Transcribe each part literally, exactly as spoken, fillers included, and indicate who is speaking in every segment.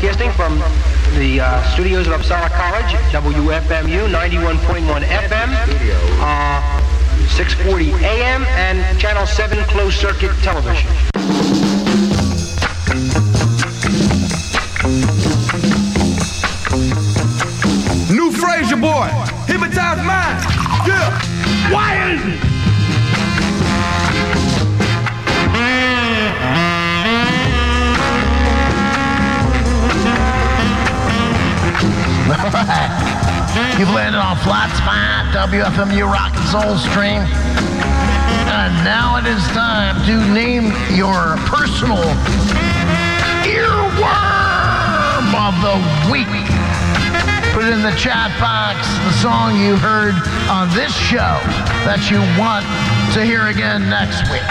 Speaker 1: broadcasting from the uh, studios of Uppsala College, W F M U ninety-one point one F M, uh, six forty A M, and Channel seven closed circuit television.
Speaker 2: New Frazier boy, hypnotize mind. Yeah, wild.
Speaker 3: You've landed on Flat Spot, W F M U Rock and Soul Stream. And now it is time to name your personal earworm of the week. Put it in the chat box, the song you heard on this show that you want to hear again next week.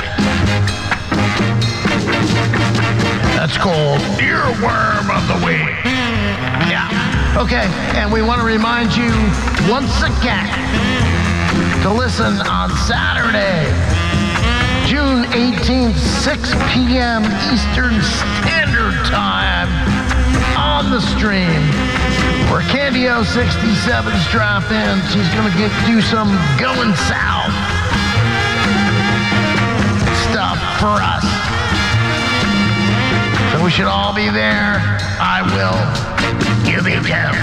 Speaker 3: That's called Earworm of the Week. Yeah. Okay, and we want to remind you once again to listen on Saturday, June eighteenth, six p.m. Eastern Standard Time on the stream, where Candy O sixty-seven's drop in. She's going to get do some going south stuff for us. So we should all be there. I will. You be too.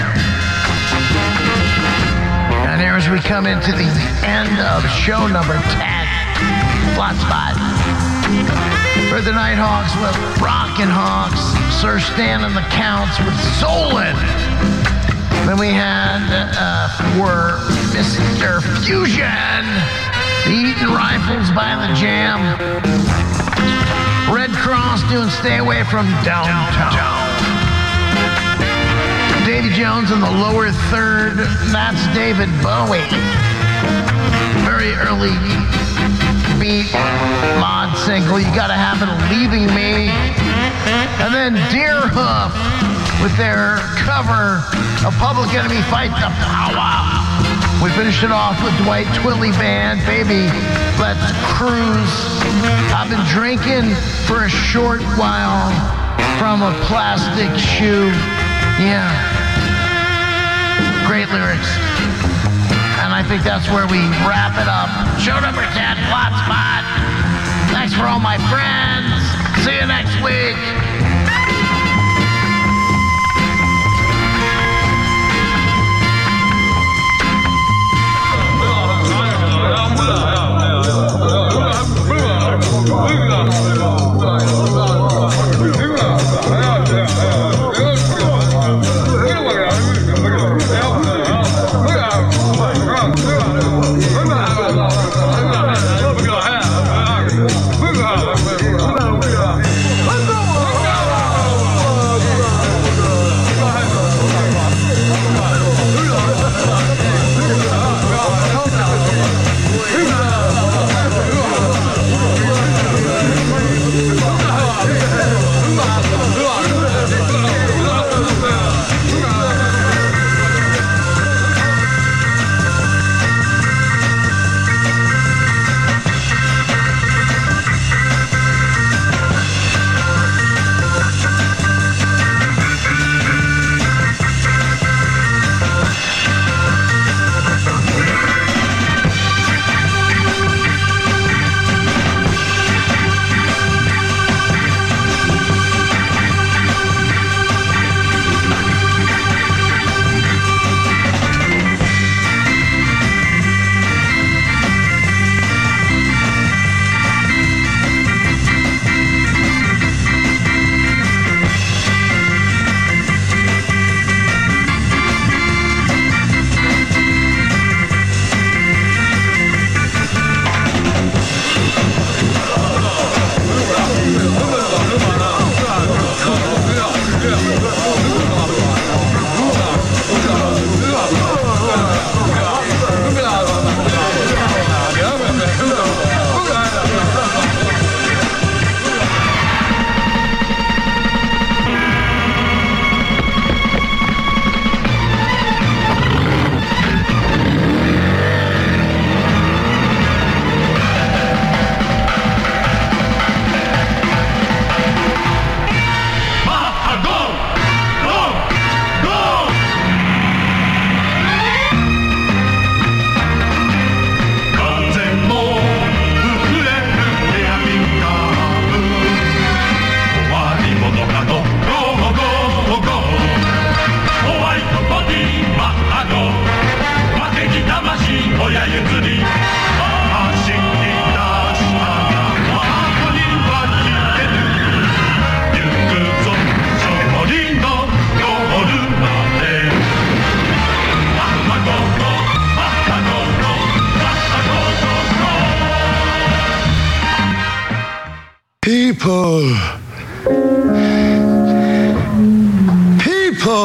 Speaker 3: And here as we come into the end of show number ten, Flat Spot. For the Nighthawks with Rockin' Hawks, Sir Stan and the Counts with Solon. Then we had uh, for Mister Fusion, the Eaton Rifles by the Jam. Red Cross doing Stay Away from Downtown. Davy Jones in the lower third, that's David Bowie. Very early beat mod single, You Gotta Have It Leaving Me. And then Deerhoof with their cover of Public Enemy Fight the Power. We finished it off with Dwight Twilley Band, Baby Let's Cruise. I've been drinking for a short while from a plastic shoe. Yeah. Great lyrics. And I think that's where we wrap it up. Show number ten, Flat Spot. Thanks for all my friends. See you next week.
Speaker 2: Let's go!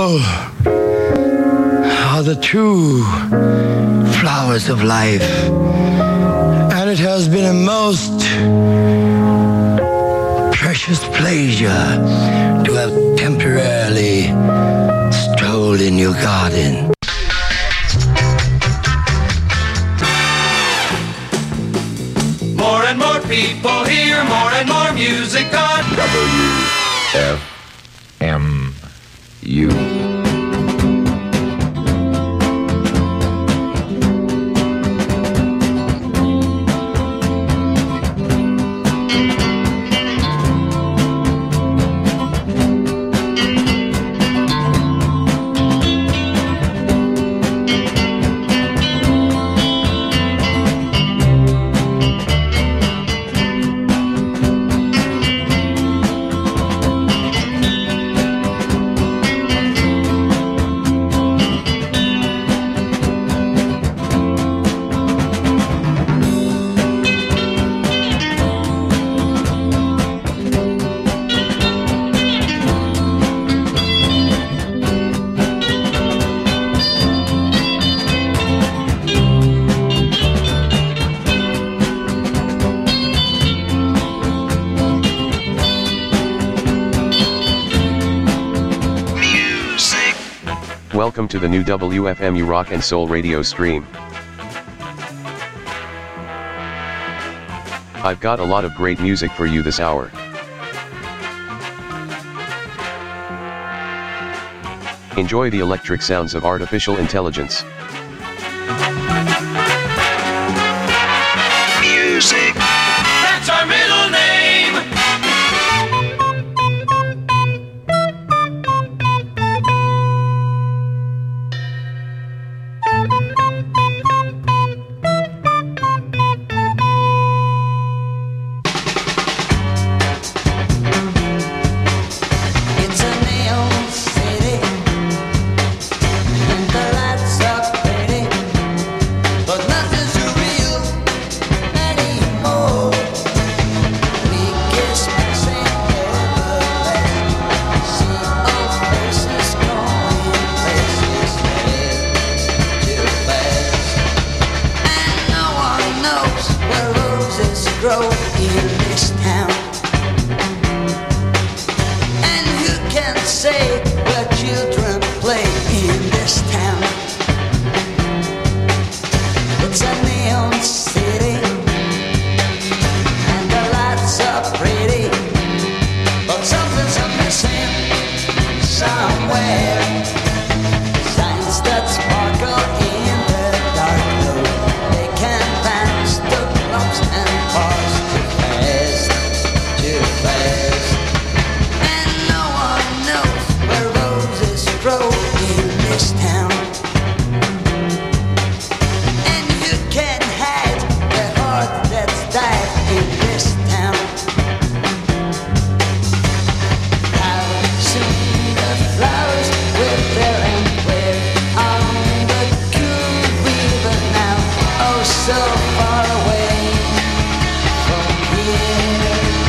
Speaker 4: people are the true flowers of life. And it has been a most precious pleasure to have temporarily strolled in your garden.
Speaker 5: More and more people hear more and more music on
Speaker 6: W F M U.
Speaker 7: Welcome to the new W F M U Rock and Soul radio stream. I've got a lot of great music for you this hour. Enjoy the electric sounds of artificial intelligence.
Speaker 5: music. That's our middle name.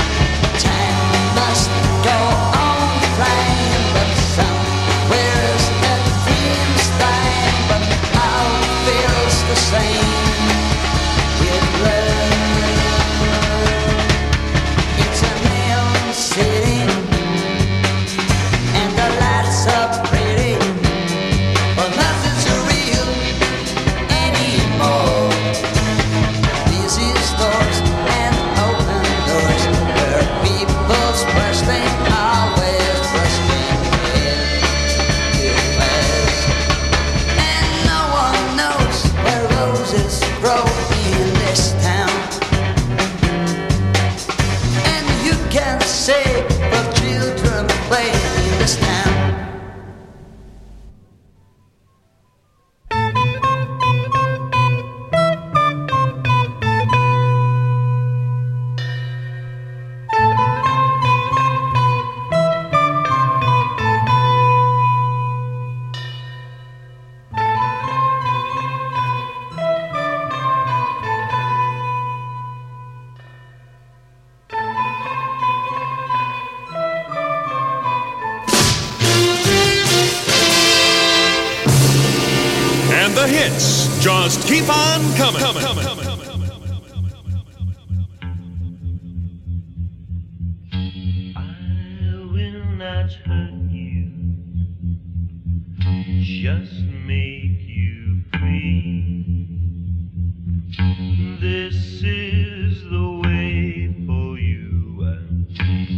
Speaker 8: Time must go on flying, but somewhere's The hits just keep on coming. coming, coming, coming.
Speaker 9: Hurt you, just make you free. This is the way for you and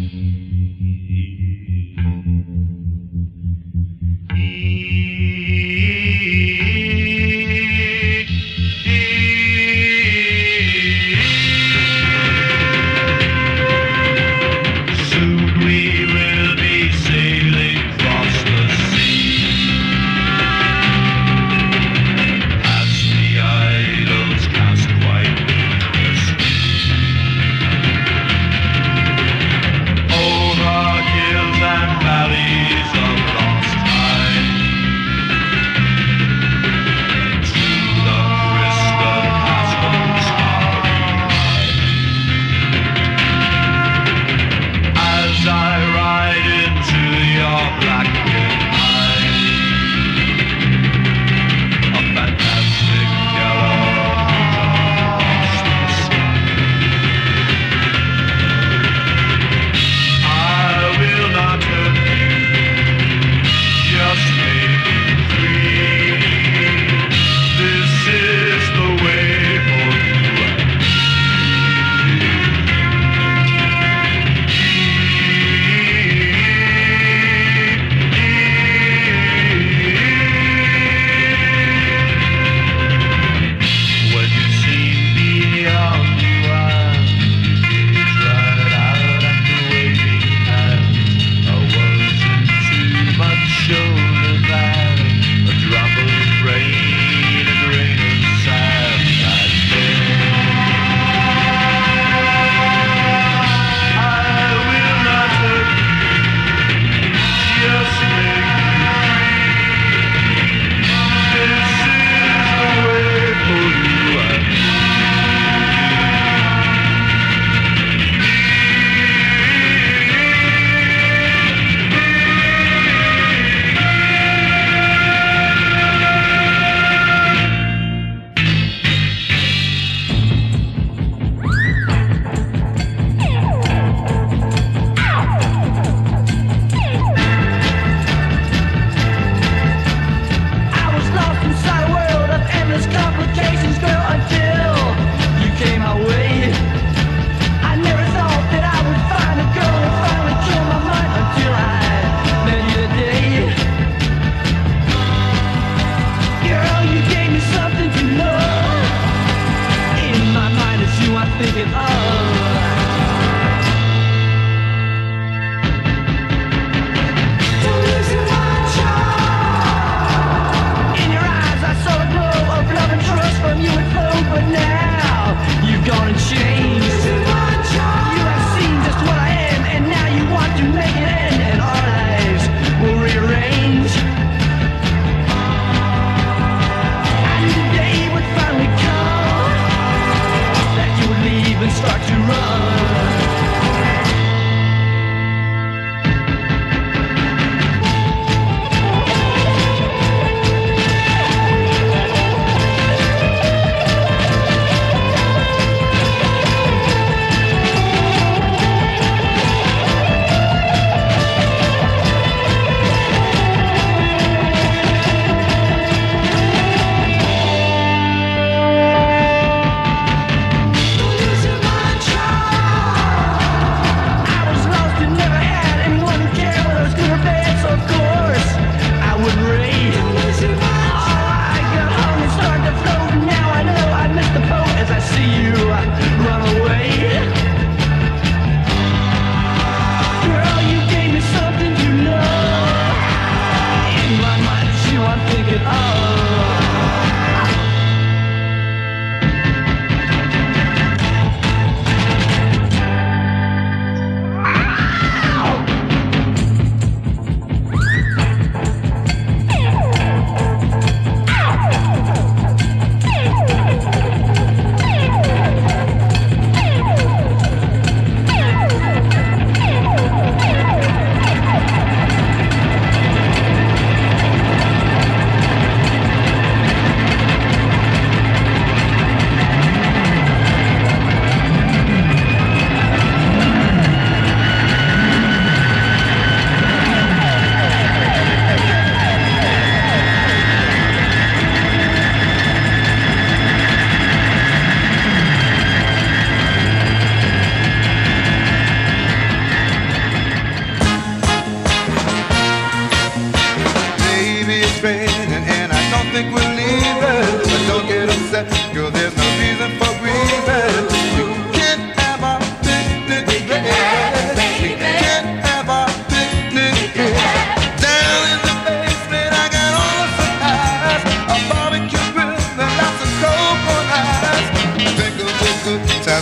Speaker 9: soon we will be sailing across the sea. As the idols cast white wings.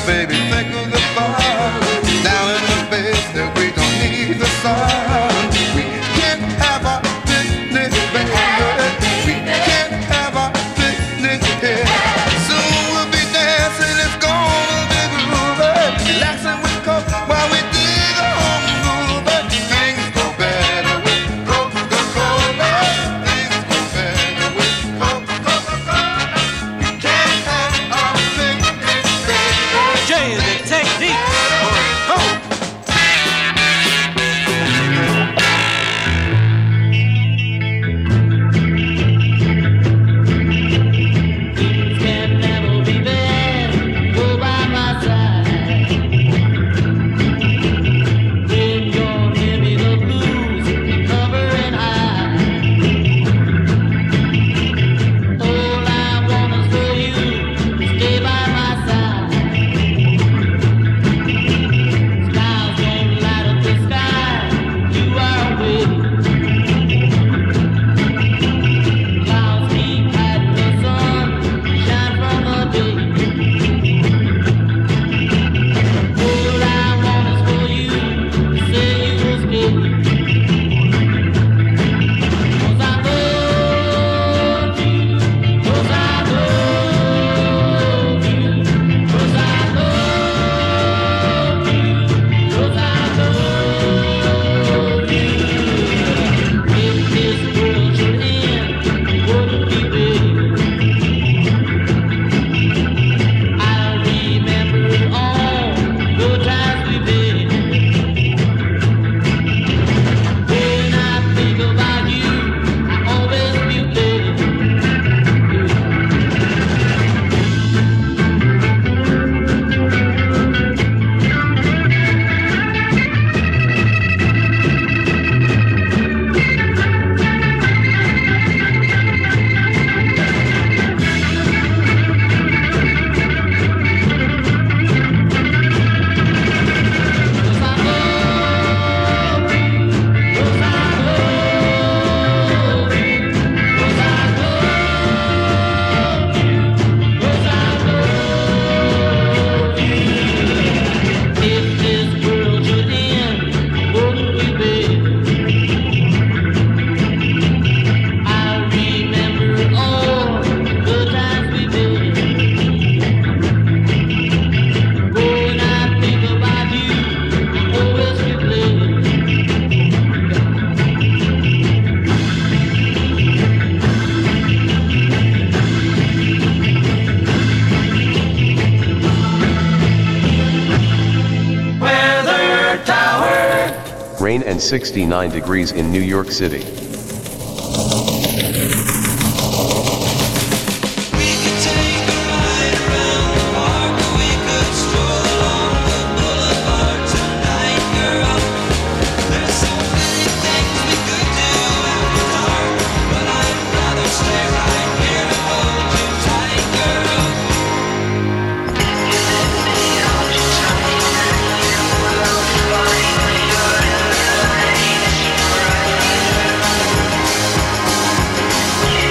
Speaker 10: baby, think of the fun. Down in the basement, we don't need the sun. We can't have a picnic, baby. We can't have a picnic here. Soon we'll be dancing, it's gonna be groovy. Relaxing with coke while we dig a home groove. Things go better with Coca-Cola. Things go better with Coca-Cola. We can't have a picnic, baby.
Speaker 5: Jay, the technique. Go.
Speaker 11: Can never be bad. Go by my side. When you're heavy, the blues cover and hide. All I want is for you to stay by my side. Stars don't light up the sky. You are with me. Clouds keep hiding the sun. Shine from the day. All I want is for you to say you will stay. 'Cause I love you. 'Cause I love you. 'Cause I love you. 'Cause I love you. If this world should end, wouldn't be better. I'll remember all the times we've been. When I think about you, I always feel better. If this world should end, wouldn't we better? I'll remember all the times we've been. When I think about you, I always feel better.
Speaker 5: Weather Tower.
Speaker 7: Rain and sixty-nine degrees in New York City.
Speaker 11: Thank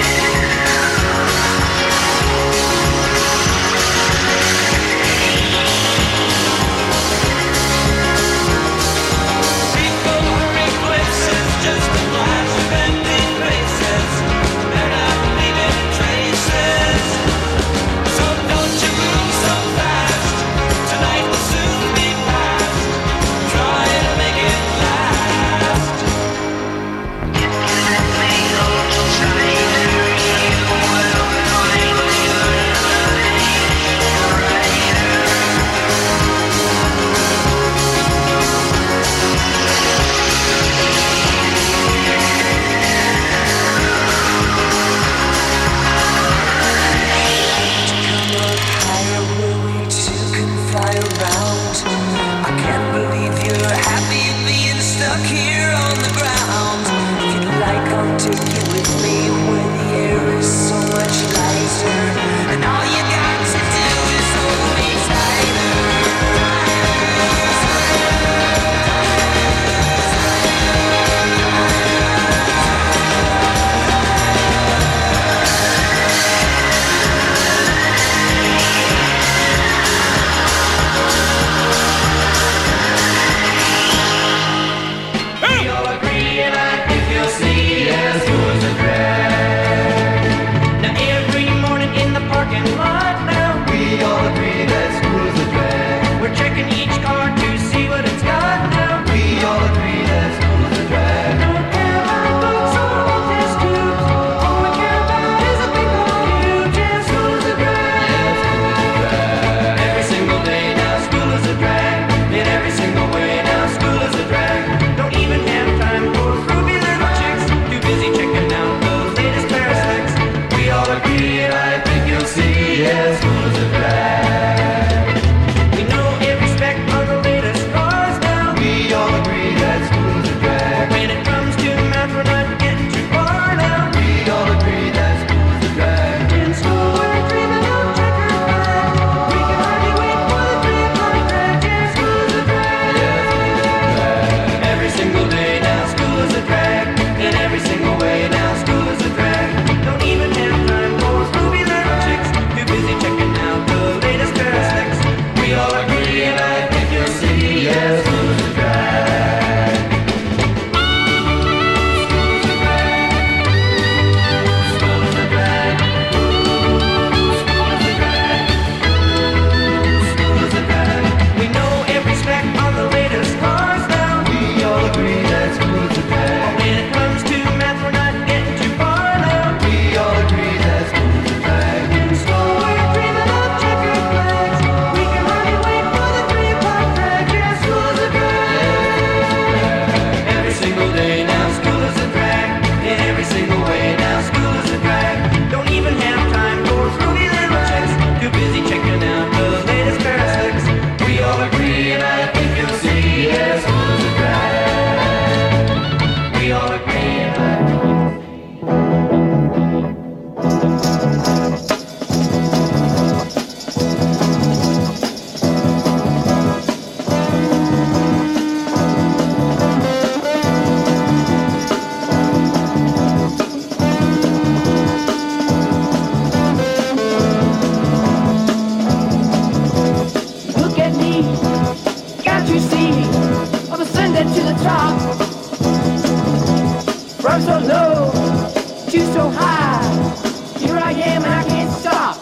Speaker 11: so low to so high. Here I am and I can't stop.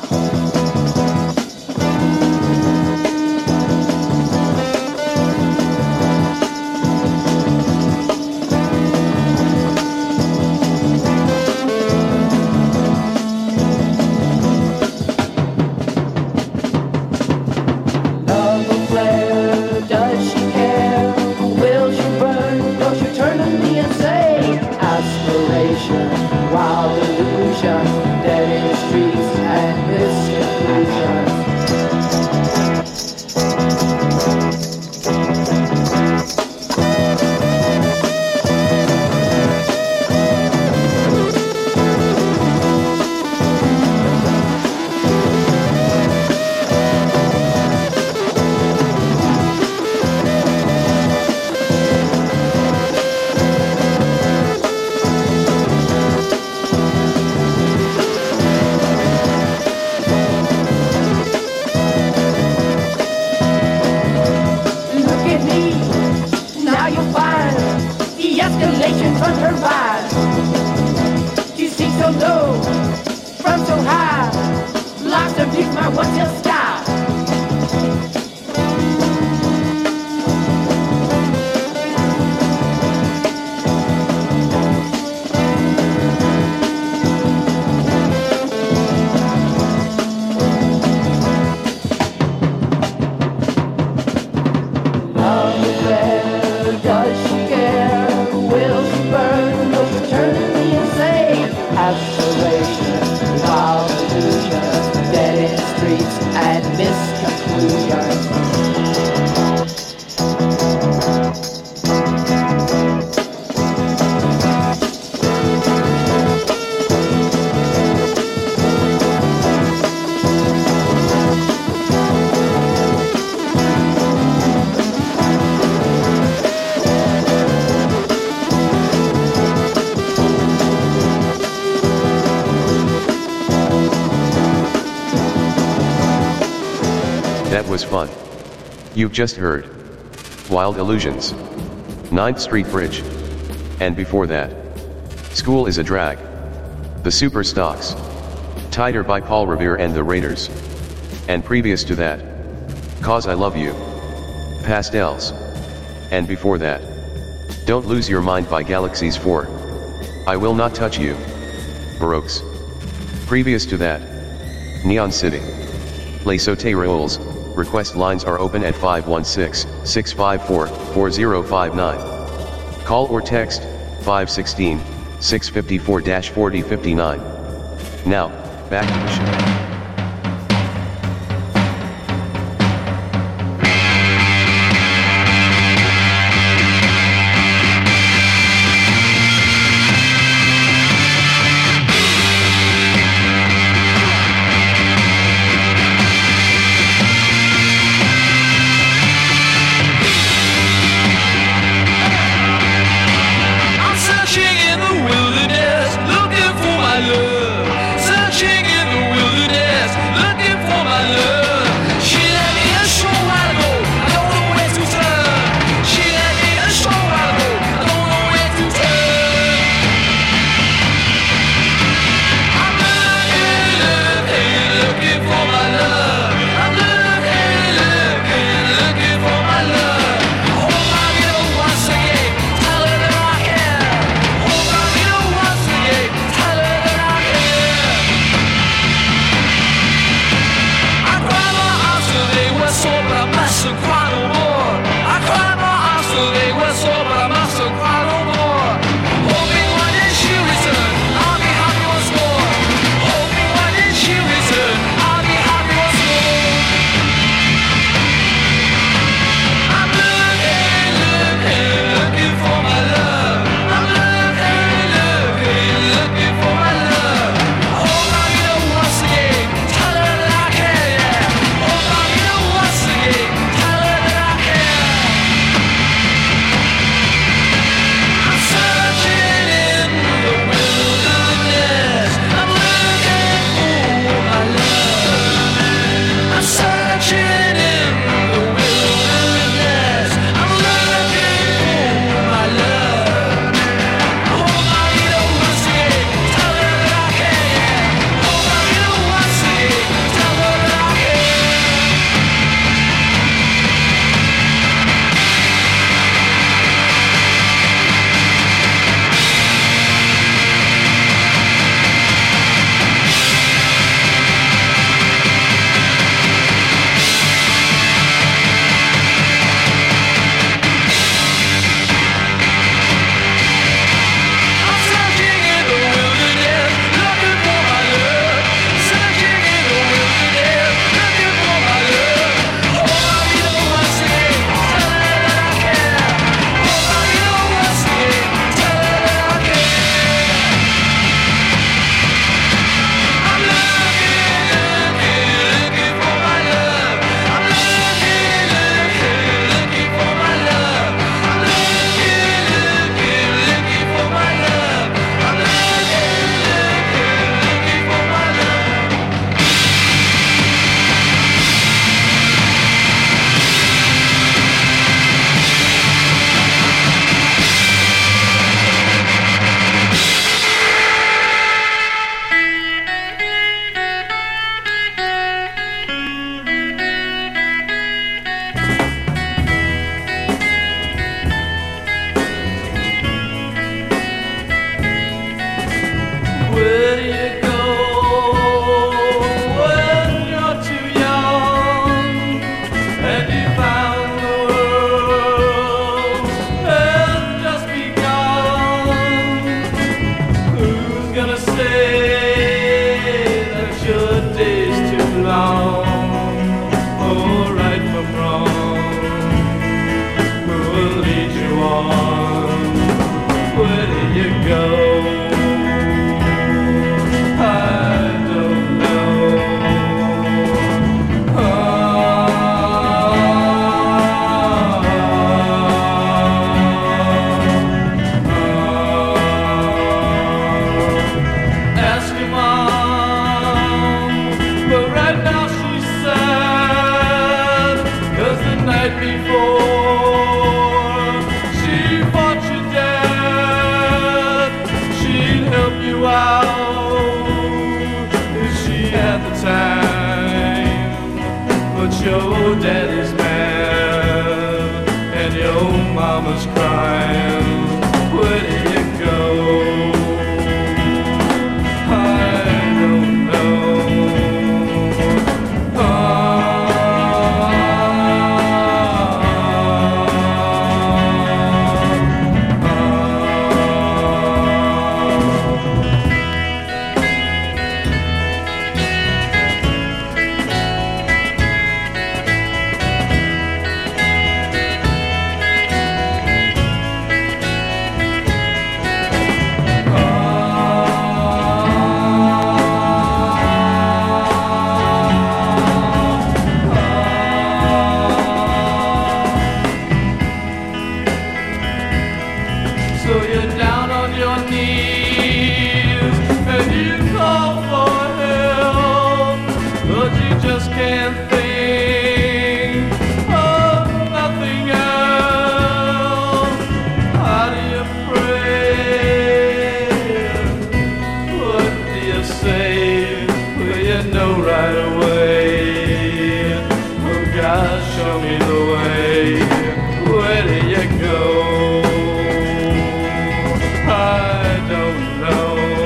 Speaker 11: Love will flare, does she care? Will she burn? Will she turn to me and say, aspiration, wild illusion, dead end streets and misconfusion. Look at me, now you'll find the escalation from her rise. You see so low, from so high, blocks of view my one till sky. Love will flare, does she care? Will she burn? Will she turn to me and say, aspiration, wild illusion, dead end streets and misconfusion.
Speaker 7: That was fun. You've just heard Wild Illusions, ninth Street Bridge, and before that, School is a Drag, The Super Stocks, Tighter by Paul Revere and the Raiders, and previous to that, Cause I Love You, Pastels, and before that, Don't Lose Your Mind by Galaxies four, I Will Not Touch You, Baroques. Previous to that, Neon City, Les Sauterelles. Request lines are open at five one six, six five four, four zero five nine. Call or text five one six, six five four, four zero five nine. Now, back to the show.
Speaker 5: I'm searching in the wilderness, looking for my love. Searching in the wilderness.
Speaker 12: Where do you go when you're too young and you found the world has just begun? Who's gonna say that your day's too long? Oh, right from wrong, who will lead you on? Where do you go? Your daddy's mad and your mama's crying. Where do you go? I don't know. Ah, so you're down on your knees and you call for help, but you just can't think of nothing else. How do you pray? What do you say? Well, you know right away. Oh God, show me the way. Where do you go? I don't know.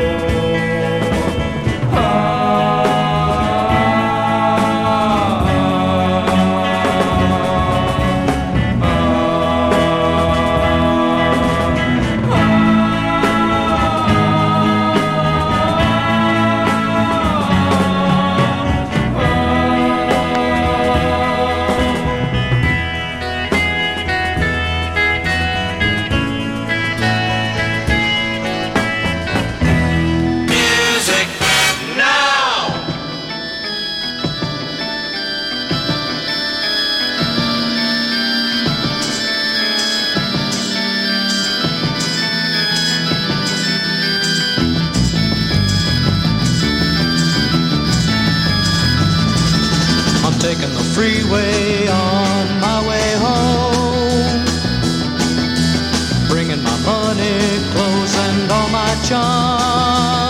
Speaker 13: Taking the freeway on my way home, bringing my money, clothes, and all my charm.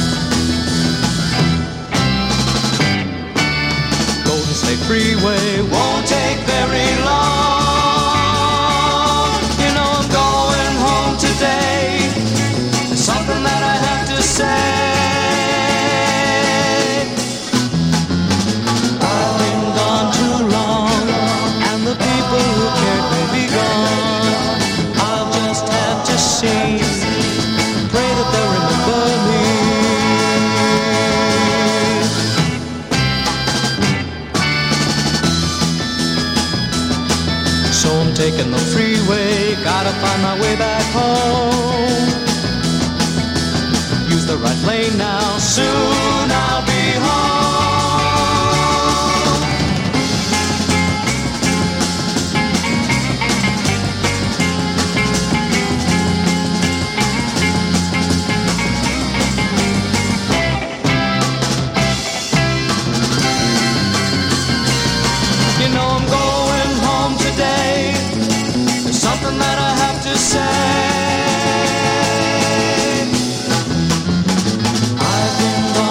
Speaker 13: Golden State Freeway won't take very long. You know I'm going home today. There's something that I have to say. Pray that they'll remember me. So I'm taking the freeway, gotta find my way back home. Use the right lane now, soon I'll be home. You know I'm going home today. There's something that I have to say. I've been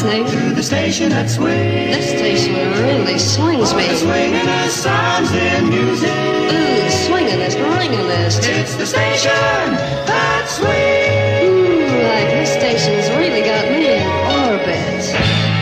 Speaker 14: listening
Speaker 13: to the station that swings.
Speaker 14: This station really swings me.
Speaker 13: Oh, swinging us sounds in music.
Speaker 14: Ooh, swingingest, ringingest.
Speaker 13: It's the station that swings.
Speaker 14: Ooh, like this station's really got me in orbit.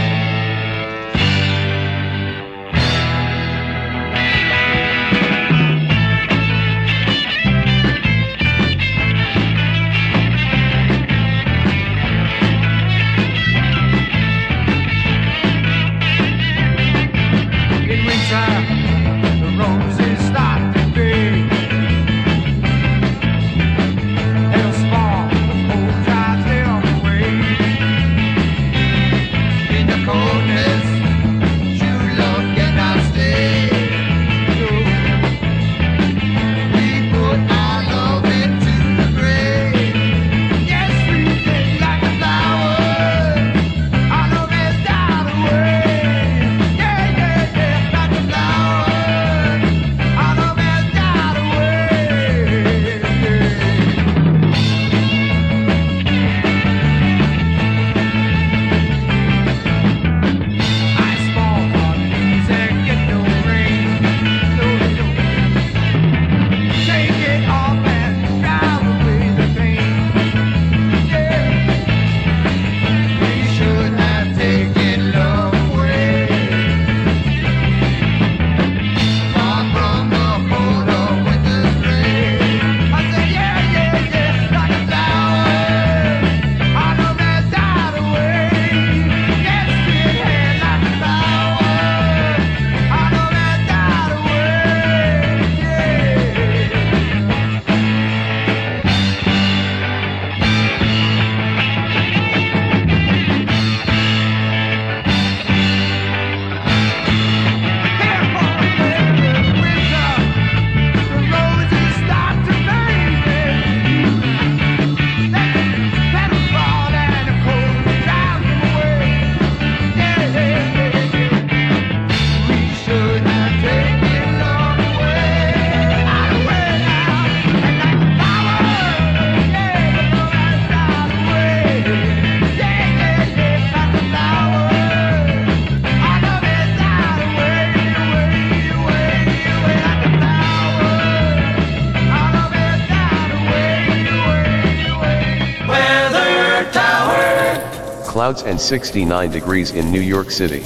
Speaker 7: Clouds and sixty-nine degrees in New York City.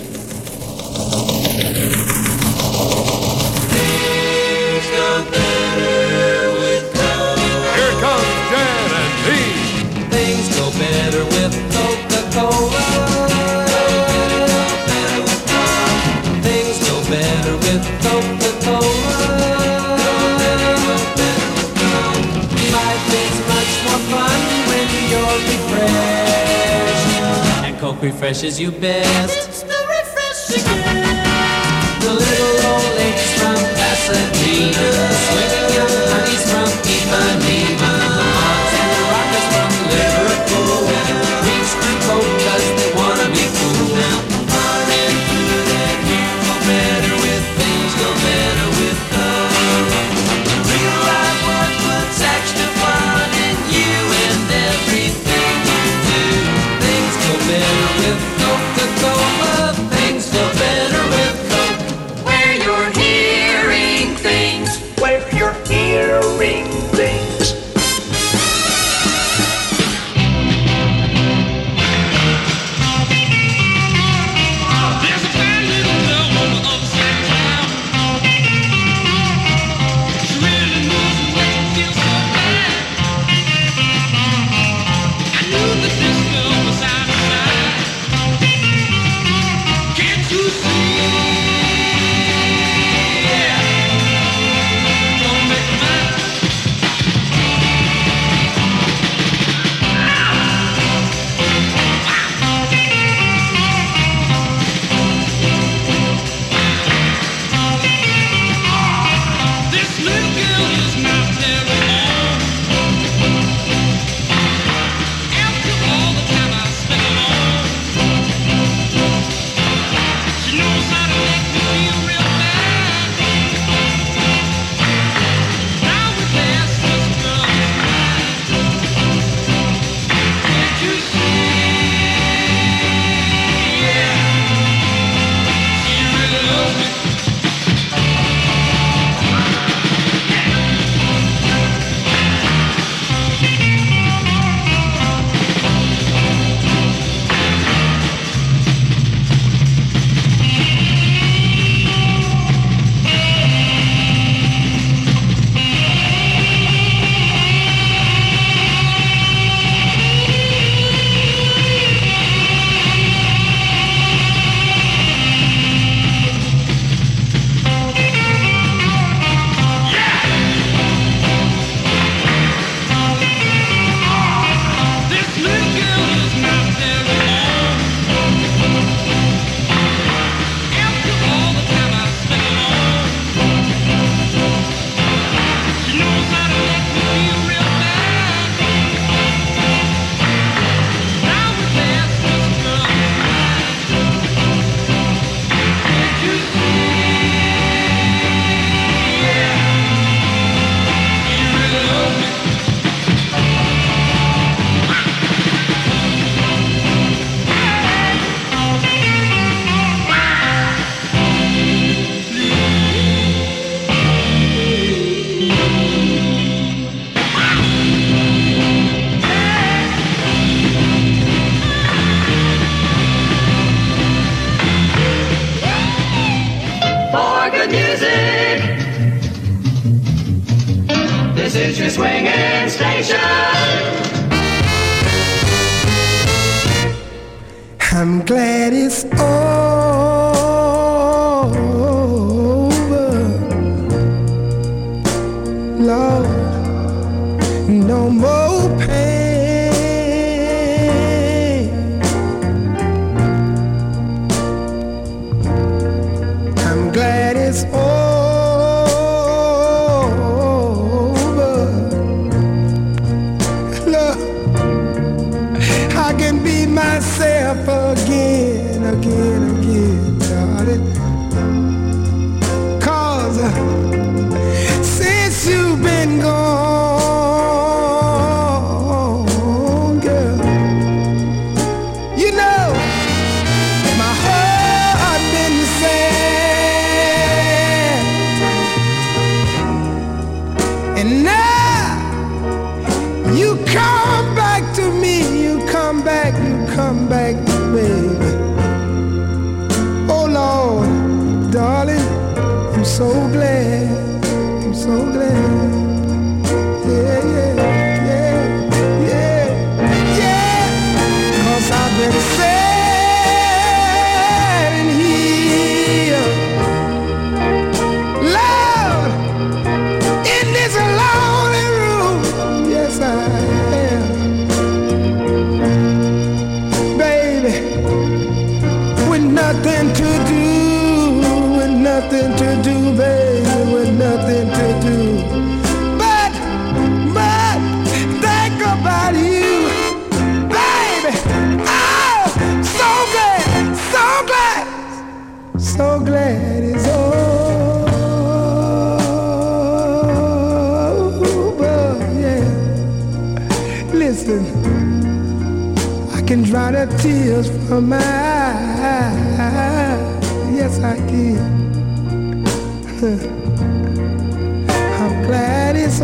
Speaker 8: Here comes Jan and Dean.
Speaker 5: Things go better with Coca-Cola. Things go better with Coca-Cola. Life is much more fun when you're refreshed, and Coke refreshes you best. It's the refreshing. The little old ladies from Pasadena, swinging young honeys from Ipanema, the mods and the rockers from Liverpool reach for Coke 'cause they wanna be cool. Now party good and you go better with things go better with Coke. Real life work puts extra fun in you and everything you do. Things go better with Coca-Cola.
Speaker 13: for good music. This is your swinging station.
Speaker 15: I'm glad it's over. Lord, no more pain. I'm glad it's over. Look, I can be myself again, again, again, darling. 'Cause since you've been gone, girl, you know my heart been sad, and now you come back to me, you come back, you come back, baby. Oh Lord, darling, I'm so glad, I'm so glad. Yeah, yeah, yeah, yeah, yeah. 'Cause I've been sad and healed, Lord, in this lonely room. Yes, I am, baby, with nothing to do, with nothing to do, baby, with nothing to do. But, but, think about you, baby. Oh, so glad, so glad, so glad it's over, yeah. Listen, I can dry the tears from my eyes. Yes, I can. I'm glad it's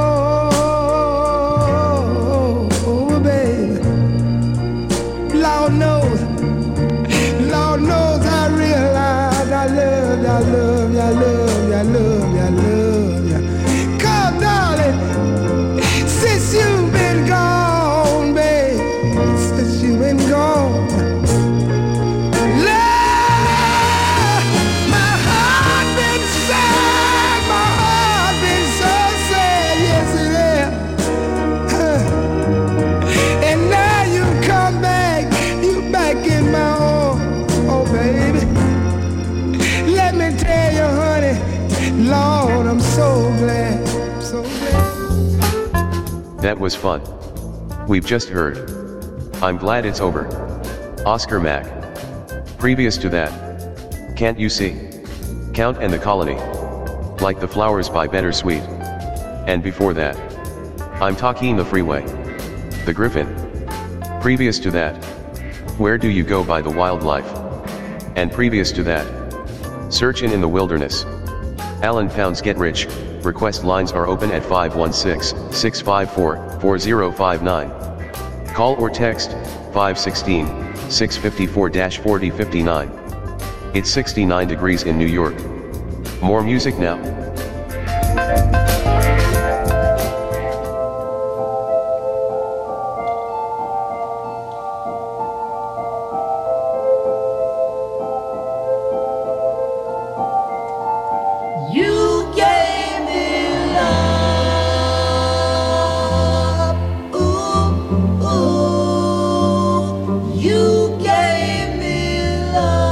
Speaker 15: over, baby. Lord knows, Lord knows I realize I love you, I love you, I love you, I love you, I love you. 'Cause, darling, since you've been gone, baby, since you've been gone, Lord, my heart been sad, my heart been so sad, yes it is. And now you come back, you back in my arms, oh baby. Let me tell you, honey, Lord, I'm so glad, so glad.
Speaker 7: That was fun. We've just heard I'm Glad It's Over, Oscar Mack. Previous to that, Can't You See? Count and the Colony, Like the Flowers by Bittersweet. And before that, I'm Talking the Freeway, The Griffin. Previous to that, Where Do You Go by The Wildlife. And previous to that, Searchin' in the Wilderness, Alan Pound's Get Rich. Request lines are open at five one six, six five four, four zero five nine. Call or text five one six, six five four, four zero five nine. It's sixty-nine degrees in New York. More music now.
Speaker 13: You gave me love, ooh, ooh. You gave me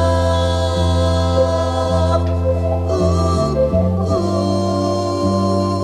Speaker 13: love, ooh, ooh.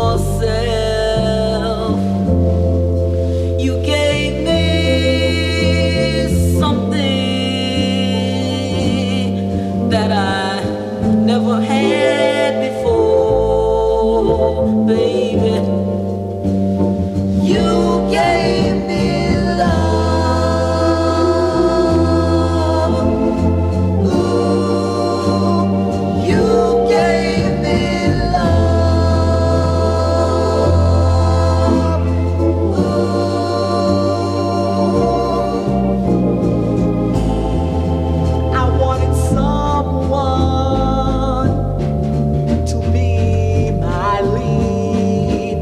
Speaker 5: yourself. You gave me something that I never had before, baby. You gave me love. Ooh, you gave me love. Ooh, I wanted someone to be my lead.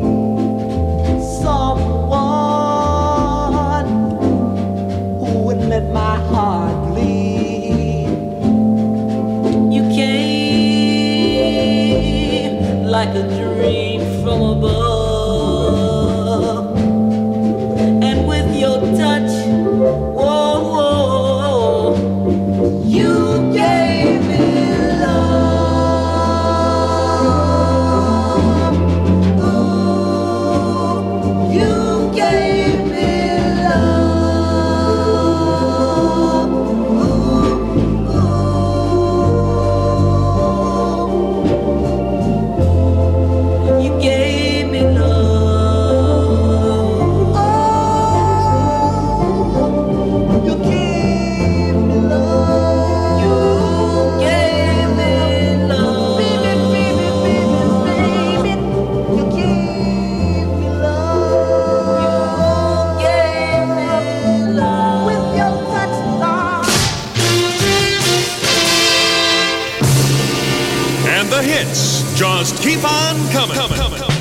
Speaker 5: Someone who would let my heart bleed. You came like a dream from above, and with your touch, whoa, whoa, you gave me love. Ooh, you gave me love. Ooh, ooh. You gave me love. Oh, you gave me love. You gave me love. Baby, baby, baby, baby. You gave me love. You gave me love. With your touch, Lord.
Speaker 8: And the hits just keep on coming. coming.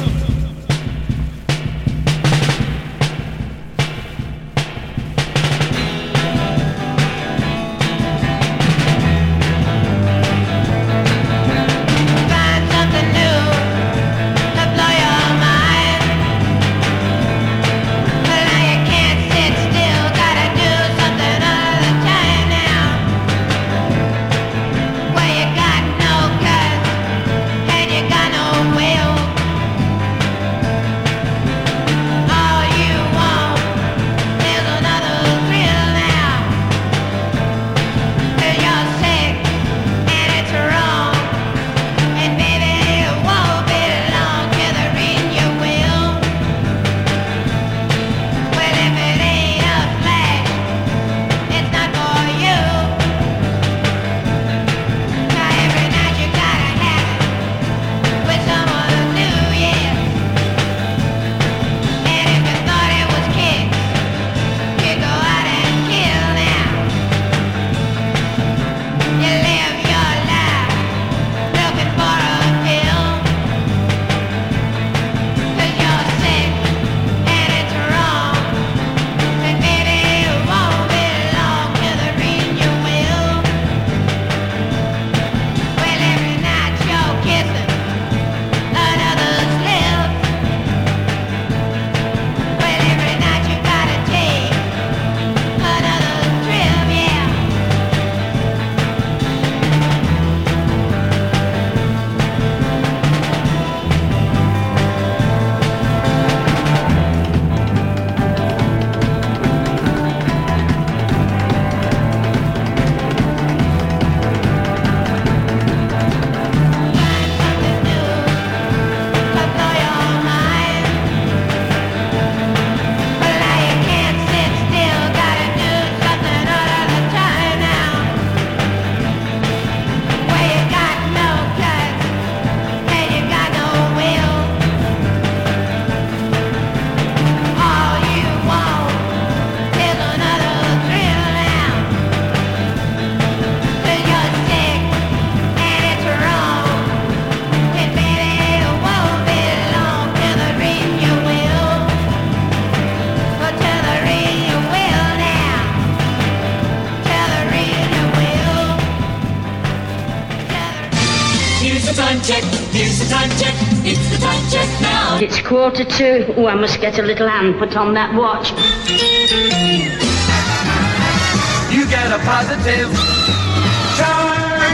Speaker 16: Find something new to blow your mind. But now you can't sit still, gotta do something all the time now. Well, you got no guts and you got no will. All you want is another thrill now. 'Cause you're sick and it's wrong. And baby, it won't be long till they're in your will. Well, if it ain't a flash, it's not for you. Now every night you gotta have it with someone new, yeah. And if you thought it was kicks, you go out and kill now. You live your life looking for a pill. 'Cause you're sick and it's wrong. And baby, it won't be long till they're in your will. Well, every night you're kissing another's lips. Well, every night you gotta take another trip, yeah. To blow your mind. Well, now you can't sit still, gotta do something all of the time now. Well, you got no guts and you got no will. All you want is another thrill now. 'Cause you're sick and it's wrong. And baby, it won't be long till they're in your will. But till they're in your will now. Till they're in your will.
Speaker 17: Here's the time check, here's the time check, it's the time check now.
Speaker 14: It's quarter to. Oh, I must get a little hand put on that watch.
Speaker 12: You get a positive charge.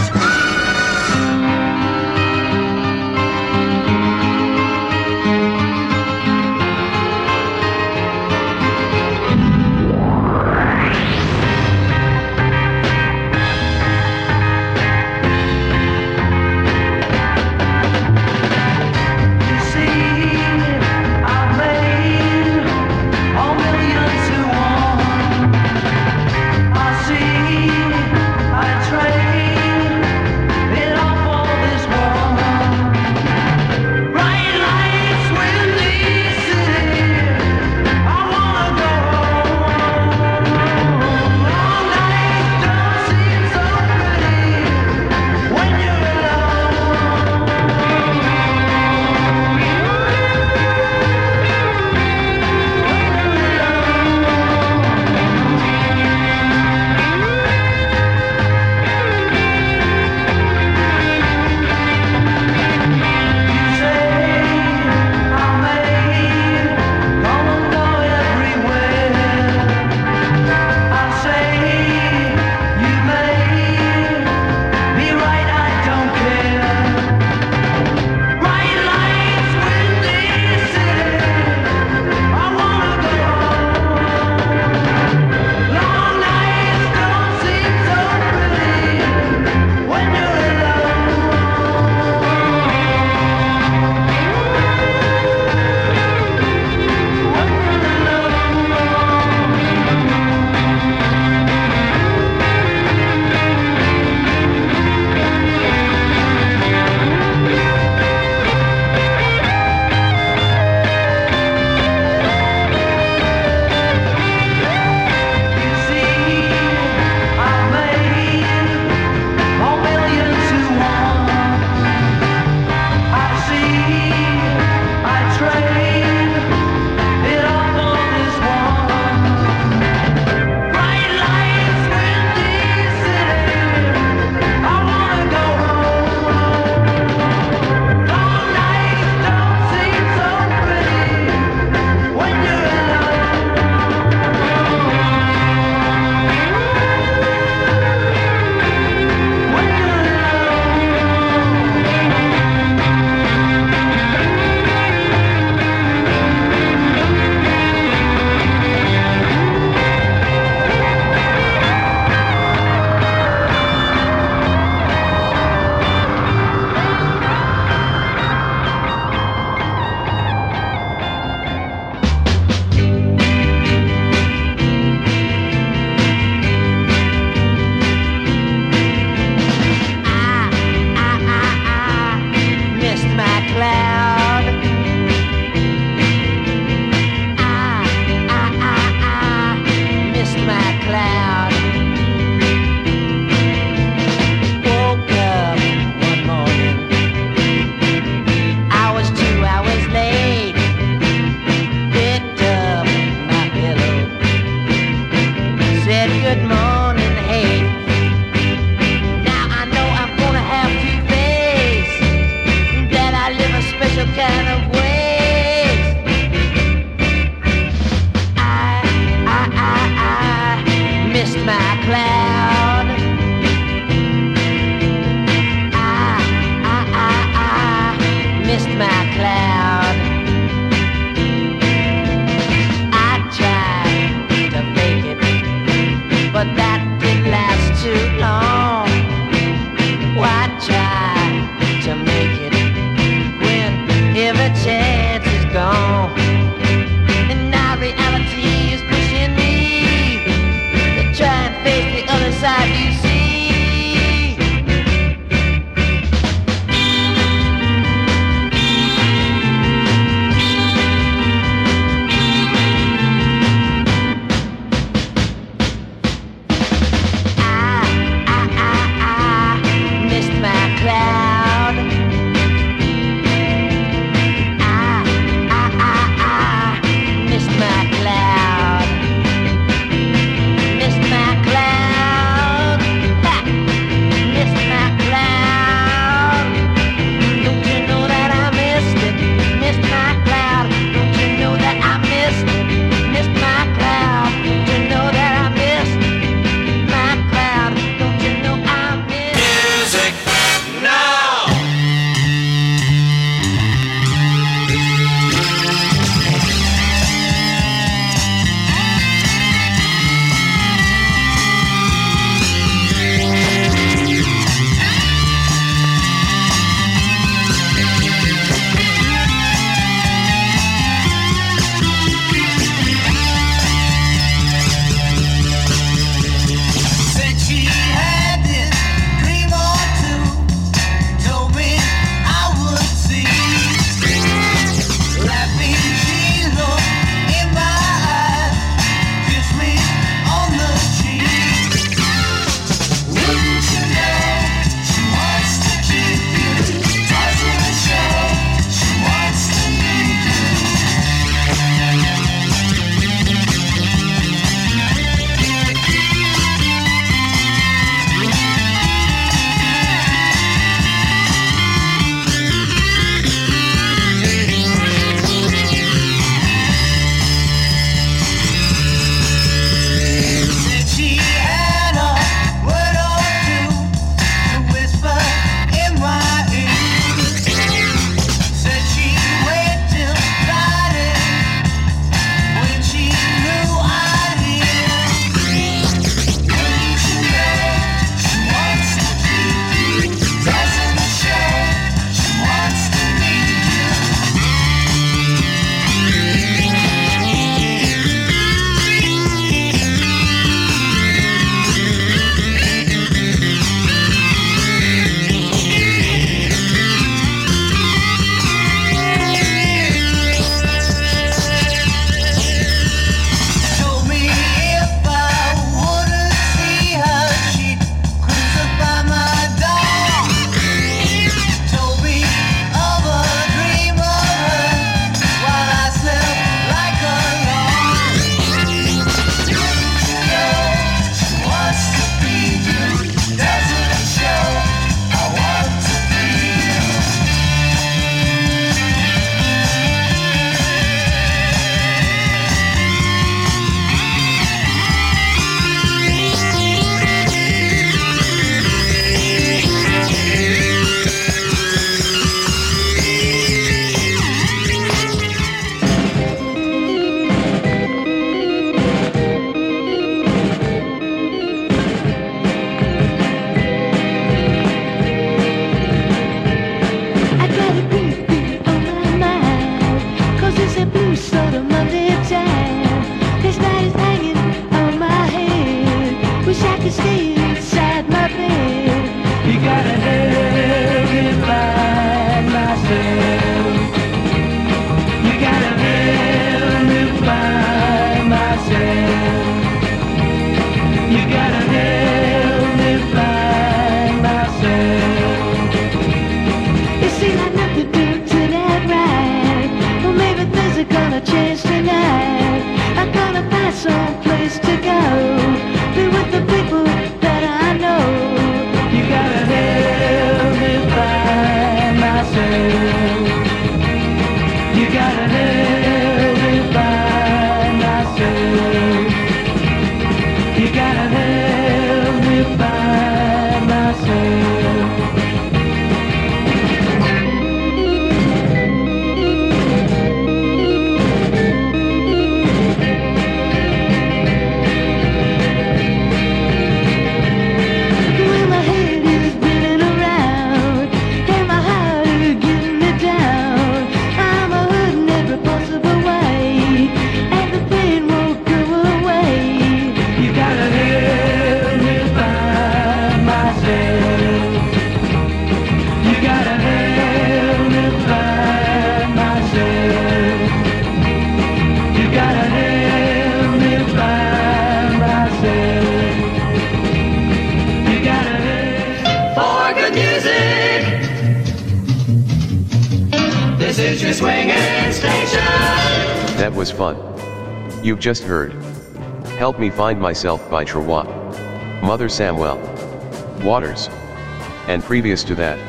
Speaker 7: That was fun. You've just heard Help Me Find Myself by Trawa, Mother Samuel Waters. And previous to that,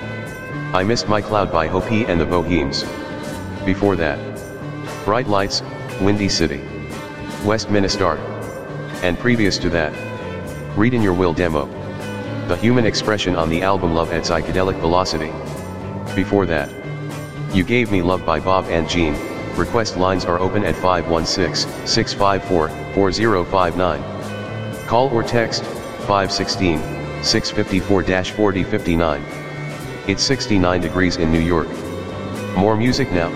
Speaker 7: I Missed My Cloud by Hopi and the Bohemes. Before that, Bright Lights, Windy City, Westminster. And previous to that, Read in Your Will demo, The Human Expression on the album Love at Psychedelic Velocity. Before that, You Gave Me Love by Bob and Jean. Request lines are open at five one six, six five four, four zero five nine. Call or text five one six, six five four, four zero five nine. It's sixty-nine degrees in New York. More music now.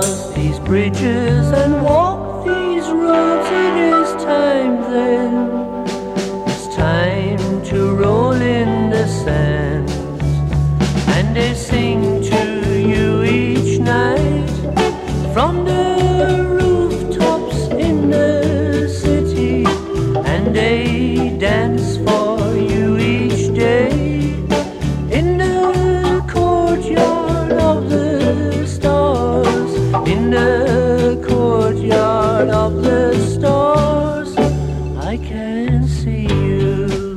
Speaker 18: bridges and walk these roads, it is time then
Speaker 5: and they sing to you each night from the rooftops in the city, and they dance for you each day in the courtyard of the stars, in the courtyard of the stars. I can see you,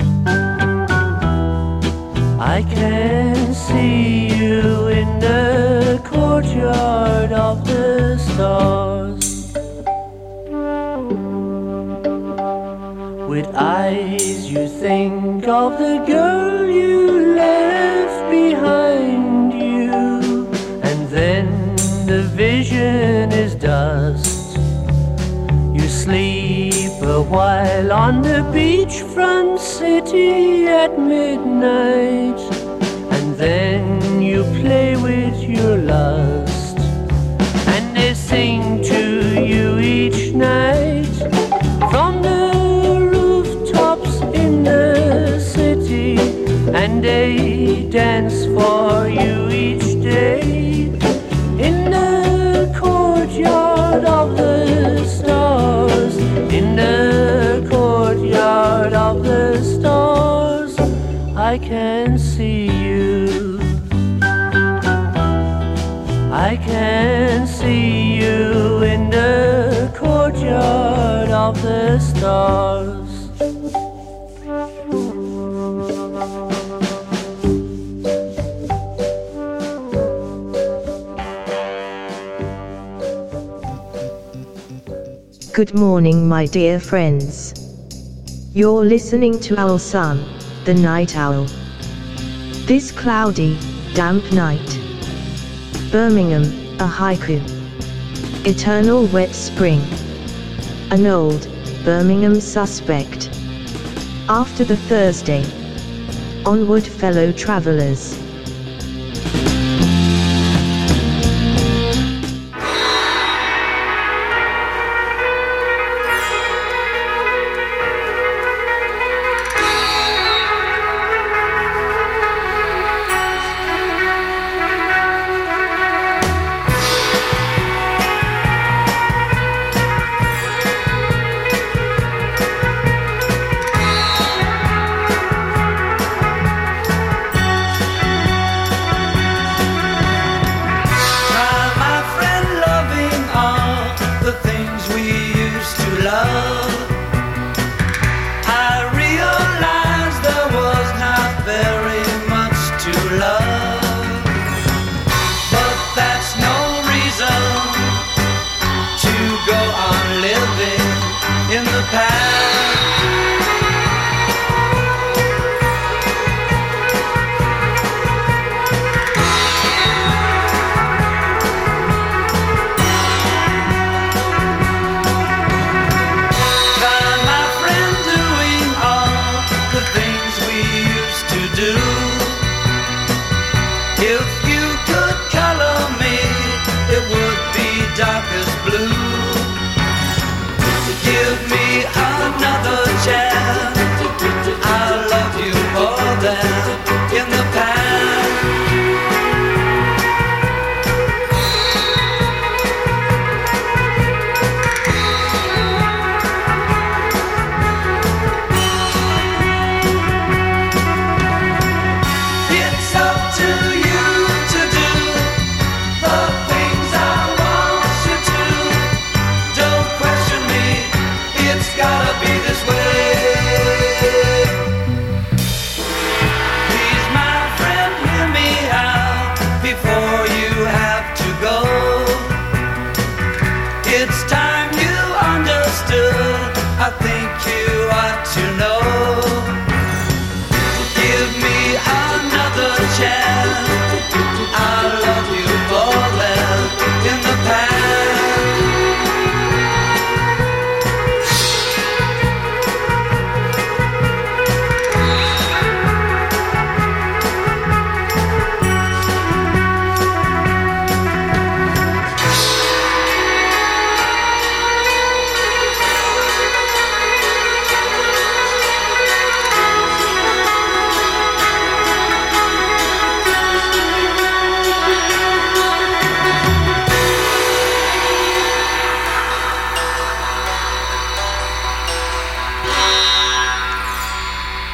Speaker 5: I can see you in the courtyard of the stars. With eyes you think of the girl you left behind you, and then the vision is dust. You sleep a while on the beachfront city at midnight, and then you play with your lust, and they sing to you each night from the rooftops in the city, and they dance for you each day in the courtyard of the stars, in the courtyard of the stars. I can see you, I can see you in the courtyard of the stars.
Speaker 18: Good morning, my dear friends. You're listening to Owl Sun, the Night Owl. This cloudy, damp night. Birmingham, a haiku. Eternal wet spring. An old Birmingham suspect. After the Thursday. Onward, fellow travelers.
Speaker 13: In the past